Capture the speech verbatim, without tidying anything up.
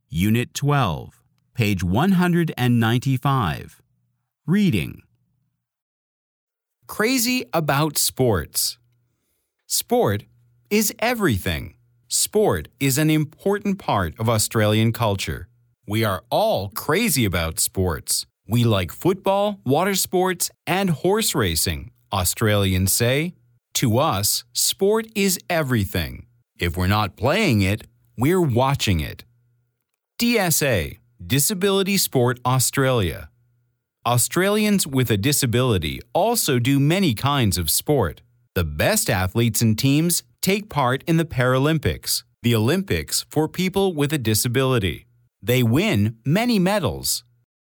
Unit twelve, page one hundred ninety-five. Reading. Crazy about sports. Sport is everything. Sport is an important part of Australian culture. We are all crazy about sports. We like football, water sports, and horse racing. Australians say, to us, sport is everything. If we're not playing it, we're watching it. D S A, Disability Sport Australia. Australians with a disability also do many kinds of sport. The best athletes and teams take part in the Paralympics, the Olympics for people with a disability. They win many medals.